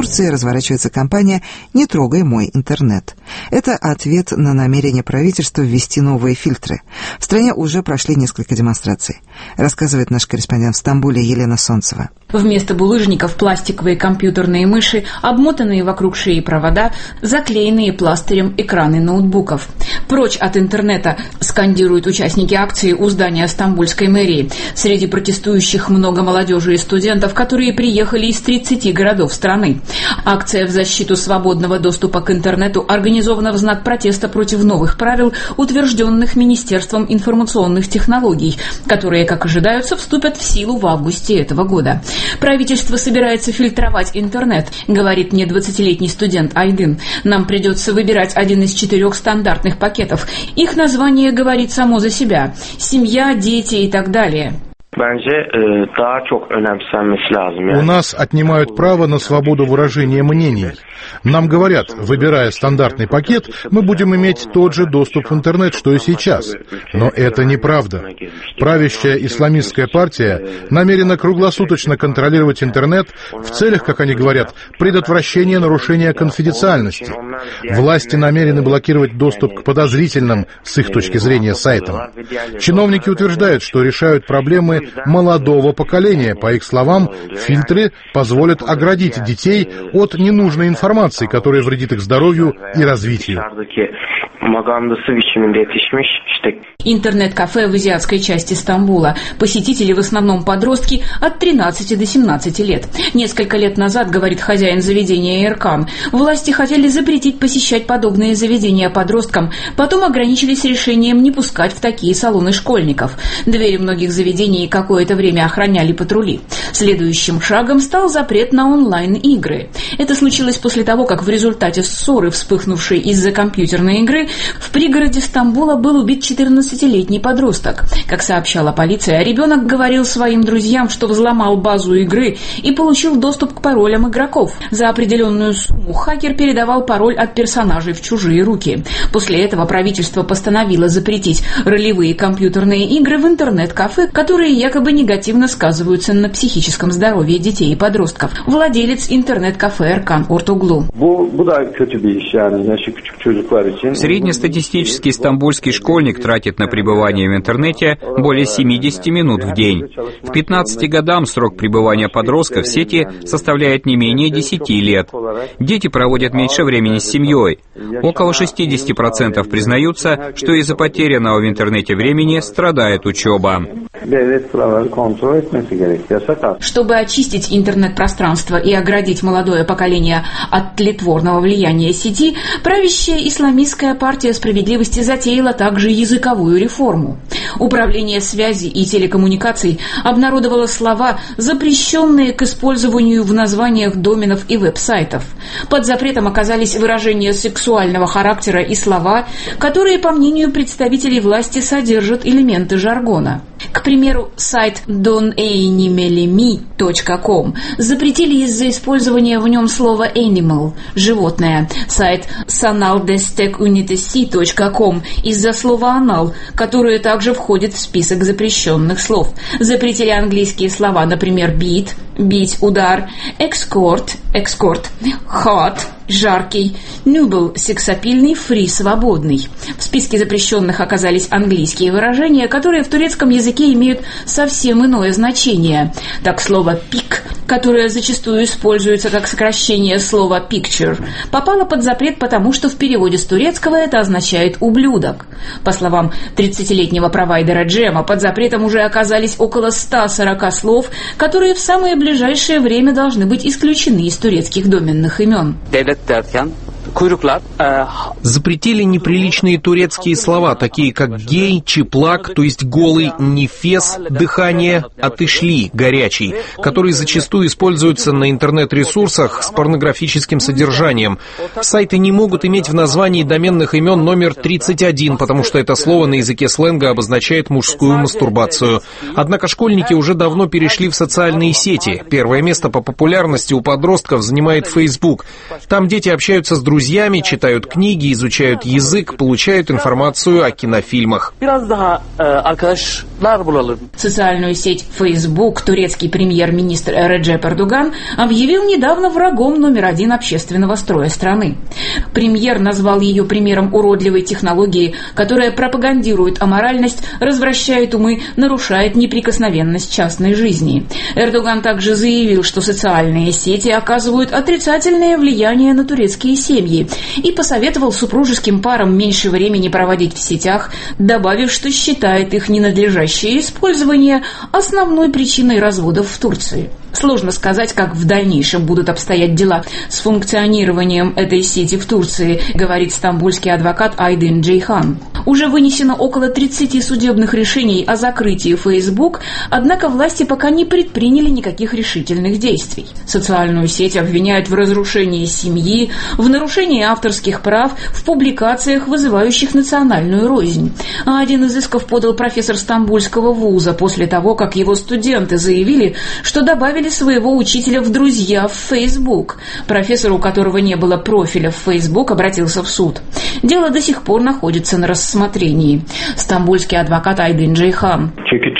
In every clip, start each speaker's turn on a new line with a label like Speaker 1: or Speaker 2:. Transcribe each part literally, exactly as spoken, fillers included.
Speaker 1: Турции разворачивается кампания «Не трогай мой интернет». Это ответ на намерение правительства ввести новые фильтры. В стране уже прошли несколько демонстраций. Рассказывает наш корреспондент в Стамбуле Елена Солнцева.
Speaker 2: Вместо булыжников пластиковые компьютерные мыши, обмотанные вокруг шеи провода, заклеенные пластырем экраны ноутбуков. «Прочь от интернета», скандируют участники акции у здания стамбульской мэрии. Среди протестующих много молодежи и студентов, которые приехали из тридцати городов страны. Акция в защиту свободного доступа к интернету организована в знак протеста против новых правил, утвержденных Министерством информационных технологий, которые, как ожидается, вступят в силу в августе этого года. Правительство собирается фильтровать интернет, говорит мне двадцатилетний студент Айдын. Нам придется выбирать один из четырех стандартных пакетов. Их название говорит само за себя. Семья, дети и так далее.
Speaker 3: У нас отнимают право на свободу выражения мнений. Нам говорят, выбирая стандартный пакет, мы будем иметь тот же доступ в интернет, что и сейчас. Но это неправда. Правящая исламистская партия намерена круглосуточно контролировать интернет в целях, как они говорят, предотвращения нарушения конфиденциальности. Власти намерены блокировать доступ к подозрительным, с их точки зрения, сайтам. Чиновники утверждают, что решают проблемы молодого поколения. По их словам, фильтры позволят оградить детей от ненужной информации, которая вредит их здоровью и развитию.
Speaker 2: Интернет-кафе в азиатской части Стамбула. Посетители в основном подростки от тринадцати до семнадцати лет. Несколько лет назад, говорит хозяин заведения Эркан, власти хотели запретить посещать подобные заведения подросткам, потом ограничились решением не пускать в такие салоны школьников. Двери многих заведений какое-то время охраняли патрули. Следующим шагом стал запрет на онлайн-игры. Это случилось после того, как в результате ссоры, вспыхнувшей из-за компьютерной игры, в пригороде Стамбула был убит четырнадцатилетний подросток. Как сообщала полиция, ребенок говорил своим друзьям, что взломал базу игры и получил доступ к паролям игроков. За определенную сумму хакер передавал пароль от персонажей в чужие руки. После этого правительство постановило запретить ролевые компьютерные игры в интернет-кафе, которые якобы негативно сказываются на психическом здоровье детей и подростков. Владелец интернет-кафе Эркан Ортоглу.
Speaker 4: Среднестатистический стамбульский школьник тратит на пребывание в интернете более семидесяти минут в день. К пятнадцати годам срок пребывания подростка в сети составляет не менее десяти лет. Дети проводят меньше времени с семьей. Около шестидесяти процентов признаются, что из-за потерянного в интернете времени страдает учеба.
Speaker 2: Чтобы очистить интернет-пространство и оградить молодое поколение от тлетворного влияния сети, правящая исламистская партия справедливости затеяла также языковую реформу. Управление связи и телекоммуникаций обнародовало слова, запрещенные к использованию в названиях доменов и веб-сайтов. Под запретом оказались выражения сексуального характера и слова, которые, по мнению представителей власти, содержат элементы жаргона. К примеру, сайт donanimelemi точка ком запретили из-за использования в нем слова animal – животное. Сайт sanaldestekünitesi точка ком из-за слова anal, которое также входит в список запрещенных слов. Запретили английские слова, например, beat – бить, удар, escort – экскорт, hot – жаркий, nubel – сексапильный, free – свободный. В списке запрещенных оказались английские выражения, которые в турецком языке имеют совсем иное значение. Так, слово «пик», которое зачастую используется как сокращение слова «picture», попало под запрет, потому что в переводе с турецкого это означает «ублюдок». По словам тридцатилетнего провайдера Джема, под запретом уже оказались около ста сорока слов, которые в самое ближайшее время должны быть исключены из турецких доменных имен.
Speaker 5: Запретили неприличные турецкие слова, такие как гей, чеплак, то есть голый, нефес, дыхание, отышли, горячий, которые зачастую используются на интернет-ресурсах с порнографическим содержанием. Сайты не могут иметь в названии доменных имен номер тридцать один, потому что это слово на языке сленга обозначает мужскую мастурбацию. Однако школьники уже давно перешли в социальные сети. Первое место по популярности у подростков занимает Facebook. Там дети общаются с друзьями, друзьями, читают книги, изучают язык, получают информацию о кинофильмах.
Speaker 2: Социальную сеть Facebook турецкий премьер-министр Реджеп Эрдоган объявил недавно врагом номер один общественного строя страны. Премьер назвал ее примером уродливой технологии, которая пропагандирует аморальность, развращает умы, нарушает неприкосновенность частной жизни. Эрдоган также заявил, что социальные сети оказывают отрицательное влияние на турецкие семьи и посоветовал супружеским парам меньше времени проводить в сетях, добавив, что считает их ненадлежащее использование основной причиной разводов в Турции. Сложно сказать, как в дальнейшем будут обстоять дела с функционированием этой сети в Турции, говорит стамбульский адвокат Айдын Джейхан. Уже вынесено около тридцати судебных решений о закрытии Facebook, однако власти пока не предприняли никаких решительных действий. Социальную сеть обвиняют в разрушении семьи, в нарушении авторских прав, в публикациях, вызывающих национальную рознь. А один из исков подал профессор стамбульского вуза после того, как его студенты заявили, что добавили своего учителя в друзья в Facebook. Профессор, у которого не было профиля в Facebook, обратился в суд. Дело до сих пор находится на рассмотрении. Стамбульский адвокат Айдын Джейхан.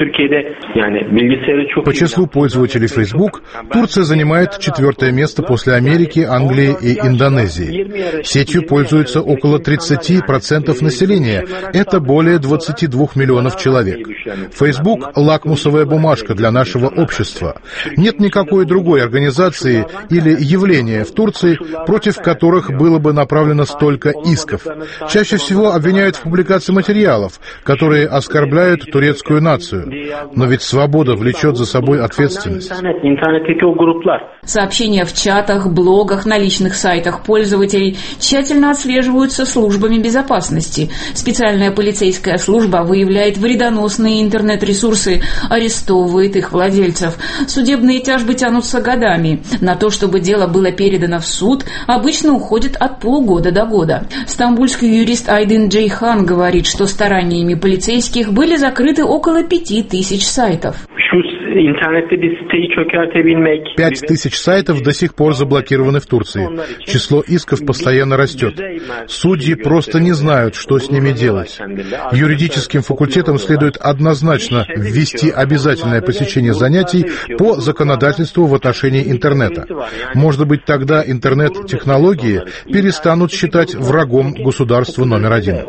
Speaker 3: По числу пользователей Facebook Турция занимает четвертое место после Америки, Англии и Индонезии. Сетью пользуются около тридцати процентов населения. Это более двадцати двух миллионов человек. Facebook – лакмусовая бумажка для нашего общества. Нет никакой другой организации или явления в Турции, против которых было бы направлено столько исков. Чаще всего обвиняют в публикации материалов, которые оскорбляют турецкую нацию. Но ведь свобода влечет за собой ответственность.
Speaker 2: Сообщения в чатах, блогах, на личных сайтах пользователей тщательно отслеживаются службами безопасности. Специальная полицейская служба выявляет вредоносные интернет-ресурсы, арестовывает их владельцев. Судебные тяжбы тянутся годами. На то, чтобы дело было передано в суд, обычно уходит от полугода до года. Стамбульский юрист Айдын Джейхан говорит, что стараниями полицейских были закрыты около пяти тысяч сайтов.
Speaker 3: Пять тысяч сайтов до сих пор заблокированы в Турции. Число исков постоянно растет. Судьи просто не знают, что с ними делать. Юридическим факультетам следует однозначно ввести обязательное посещение занятий по законодательству в отношении интернета. Может быть, тогда интернет-технологии перестанут считать врагом государства номер один.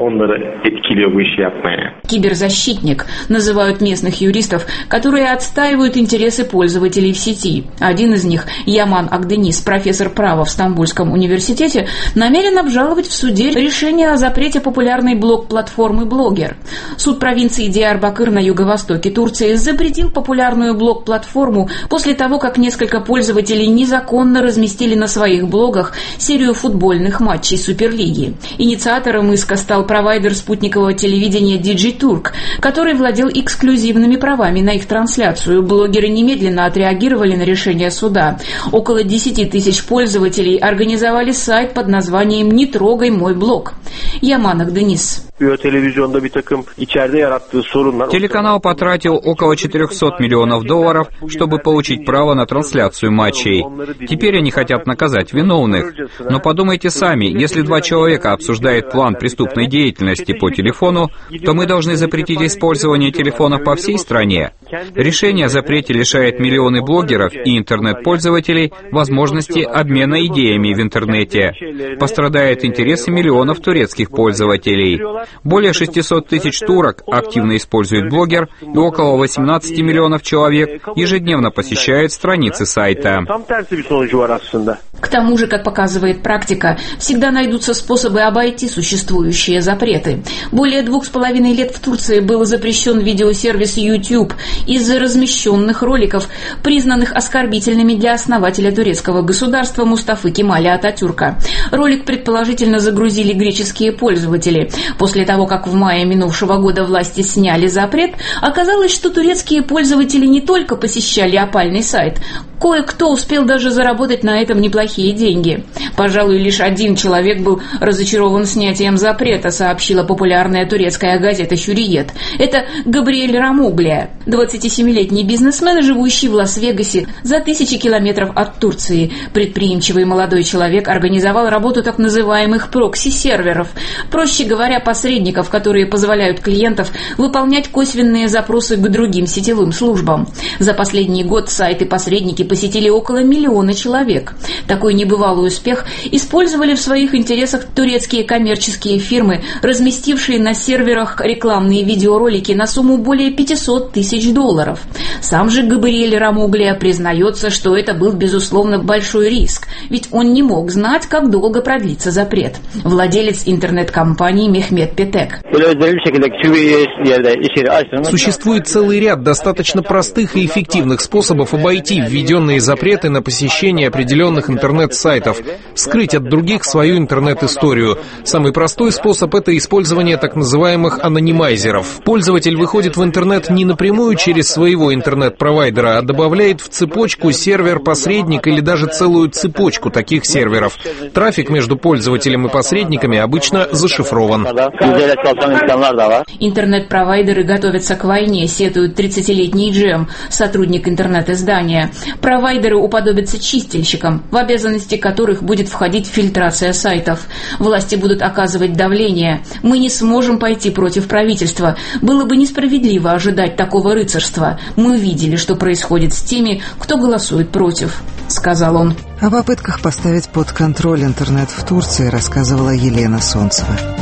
Speaker 2: Киберзащитник называют местных юристов, которые отстаивают интересы пользователей в сети. Один из них, Яман Акденис, профессор права в Стамбульском университете, намерен обжаловать в суде решение о запрете популярной блог-платформы «Блогер». Суд провинции Диярбакыр на юго-востоке Турции запретил популярную блог-платформу после того, как несколько пользователей незаконно разместили на своих блогах серию футбольных матчей Суперлиги. Инициатором иска стал провайдер спутникового телевидения Диджитурк, который владел эксклюзивными правами на их трансляцию. Блогеры немедленно отреагировали на решение суда. Около десяти тысяч пользователей организовали сайт под названием «Не трогай мой блог». Яман Акденис.
Speaker 4: Телеканал потратил около четырехсот миллионов долларов, чтобы получить право на трансляцию матчей. Теперь они хотят наказать виновных. Но подумайте сами, если два человека обсуждают план преступной деятельности по телефону, то мы должны запретить использование телефонов по всей стране. Решение о запрете лишает миллионы блогеров и интернет-пользователей возможности обмена идеями в интернете. Пострадают интересы миллионов турецких пользователей. Более шестисот тысяч турок активно используют блогер, и около восемнадцати миллионов человек ежедневно посещают страницы сайта.
Speaker 2: К тому же, как показывает практика, всегда найдутся способы обойти существующие запреты. Более двух с половиной лет в Турции был запрещен видеосервис YouTube из-за размещенных роликов, признанных оскорбительными для основателя турецкого государства Мустафы Кемаля Ататюрка. Ролик предположительно загрузили греческие пользователи. После того, как в мае минувшего года власти сняли запрет, оказалось, что турецкие пользователи не только посещали опальный сайт, кое-кто успел даже заработать на этом неплохие деньги. Пожалуй, лишь один человек был разочарован снятием запрета, сообщила популярная турецкая газета «Хюриет». Это Габриэль Рамуглия, двадцатисемилетний бизнесмен, живущий в Лас-Вегасе за тысячи километров от Турции. Предприимчивый молодой человек организовал работу так называемых прокси-серверов, проще говоря, посредников, которые позволяют клиентов выполнять косвенные запросы к другим сетевым службам. За последний год сайты-посредники посетили около миллиона человек. Такой небывалый успех использовали в своих интересах турецкие коммерческие фирмы, разместившие на серверах рекламные видеоролики на сумму более пятьсот тысяч долларов. Сам же Габриэль Рамуглия признается, что это был, безусловно, большой риск, ведь он не мог знать, как долго продлится запрет. Владелец интернет-компании Мехмед Петек.
Speaker 5: Существует целый ряд достаточно простых и эффективных способов обойти введенные запреты на посещение определенных интернет-сайтов, скрыть от других свою интернет-историю. Самый простой способ — это использование так называемых анонимайзеров. Пользователь выходит в интернет не напрямую через своего интернет-провайдера, а добавляет в цепочку сервер-посредник или даже целую цепочку таких серверов. Трафик между пользователем и посредниками обычно зашифрован.
Speaker 2: Интернет-провайдеры готовятся к войне, сетует тридцатилетний Джем, сотрудник интернет-издания. Провайдеры уподобятся чистильщикам, в обязанности которых будет входить фильтрация сайтов. Власти будут оказывать давление. Мы не сможем пойти против правительства. Было бы несправедливо ожидать такого рыцарства. Мы видели, что происходит с теми, кто голосует против, сказал он.
Speaker 1: О попытках поставить под контроль интернет в Турции рассказывала Елена Солнцева.